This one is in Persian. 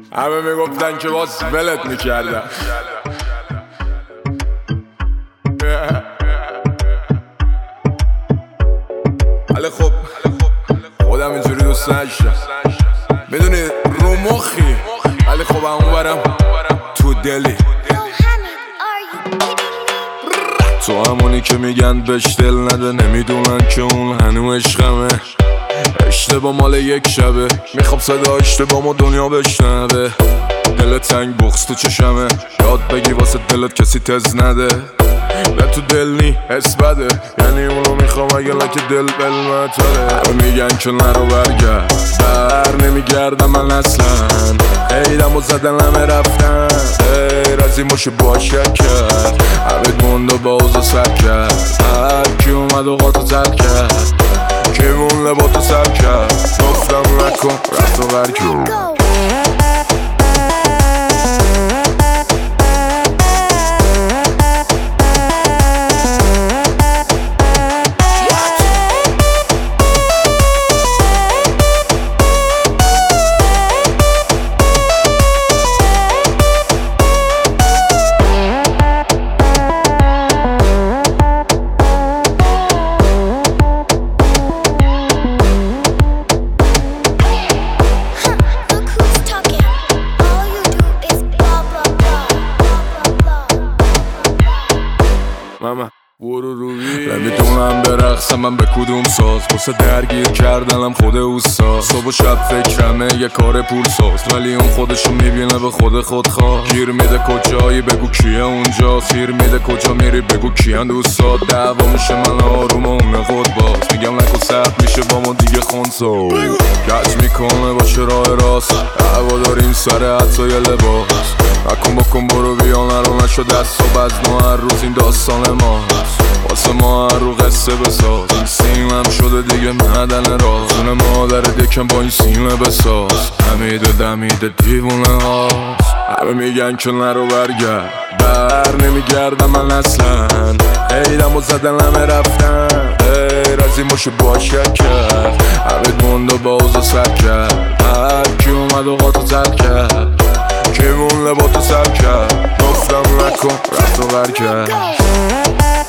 همه میگفتن که باز ولت میکردن. ولی خب خودم اینجوری دوست نداشتم، میدونی رو مخی، ولی خب همون برم تو دلی. تو همونی که میگن بهش دل نده، نمیدونن که اون هنوز عشقمه. اشتباه مال یک شبه، میخوام صدا اشتباه دنیا بشنوه. دل تنگ بغض تو چشمه، یاد بگی واسه دلت کسی تز نده. نه تو دل نی حس بده، یعنی اونو میخوام اگه لکه دل بلمتره. همه میگن که نرو برگرد، بر نمیگردم من اصلا. ایدم و زدن همه رفتن، غیر از این باشه باشه کرد. همه موند و باز سر کرد، هر کی اومد و قاطو زد کرد. کی مون لباتو سر کرد، گفتم نکن رفت و برکن. ماما برو روی نمیدونم برقصم من به کدوم ساز، واسه درگیر کردنم خود اوستا. صبح و شب فکرمه یه کار پول ساز، ولی اون خودشو میبینه به خود خواه. گیر میده کجایی بگو کیه اونجا، سیر میده کجا میری بگو کیان دوستات. دعوا میشه من آروم و اون خود باز، میگم نکن سخت میشه با ما دیگه خونسا. کج میکنه باشه راه راست، هوا داریم سر حتی یه لباس. نکن بکن برو بیا نرو نشو دست و بزن، هر روز این داستان ماست. واسه ما هر رو قصه بساز، این سیمم شده دیگه معدن راز. اون مادر دکم با این سیمه بساز، حمیده دمیده دیوونه هاست. همه میگن که نرو برگرد، بر نمیگردم من اصلا. ایدم و زدن همه رفتن، غیر از این باشه باشه کرد. همه موند و باز سر کرد، هر کی اومد و قاطو زد کرد. کی مون لباتو سر کرد، گفتم نکن رفت و برکرد.